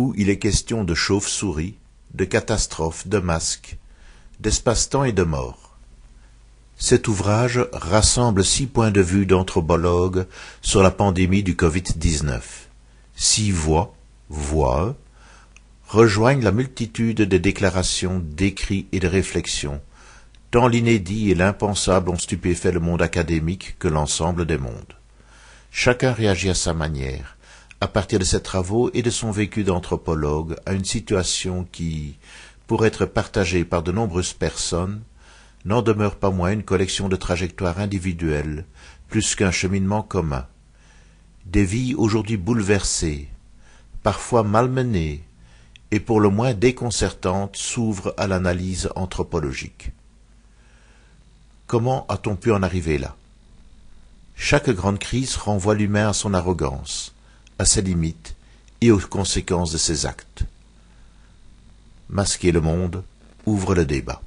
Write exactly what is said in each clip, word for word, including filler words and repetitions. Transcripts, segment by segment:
où il est question de chauves-souris, de catastrophes, de masques, d'espace-temps et de mort. Cet ouvrage rassemble six points de vue d'anthropologues sur la pandémie du covid dix-neuf. Six voix, voix, rejoignent la multitude des déclarations, d'écrits et de réflexions, tant l'inédit et l'impensable ont stupéfait le monde académique que l'ensemble des mondes. Chacun réagit à sa manière, à partir de ses travaux et de son vécu d'anthropologue, à une situation qui, pour être partagée par de nombreuses personnes, n'en demeure pas moins une collection de trajectoires individuelles, plus qu'un cheminement commun. Des vies aujourd'hui bouleversées, parfois malmenées, et pour le moins déconcertantes, s'ouvrent à l'analyse anthropologique. Comment a-t-on pu en arriver là? Chaque grande crise renvoie l'humain à son arrogance, à ses limites et aux conséquences de ses actes. Masquer le monde ouvre le débat.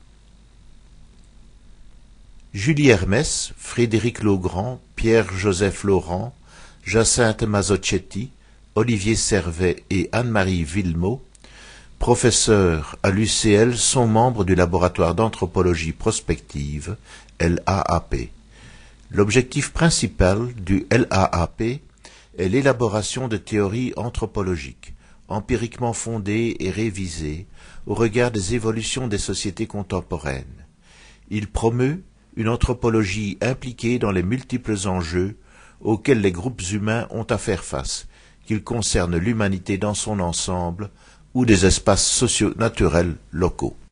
Julie Hermès, Frédéric Laugrand, Pierre-Joseph Laurent, Jacinthe Mazzochetti, Olivier Servet et Anne-Marie Villemot, professeurs à l'U C L, sont membres du laboratoire d'anthropologie prospective, L A A P. L'objectif principal du L A A P est l'élaboration de théories anthropologiques, empiriquement fondées et révisées au regard des évolutions des sociétés contemporaines. Il promeut une anthropologie impliquée dans les multiples enjeux auxquels les groupes humains ont à faire face, qu'ils concernent l'humanité dans son ensemble ou des espaces socio-naturels locaux.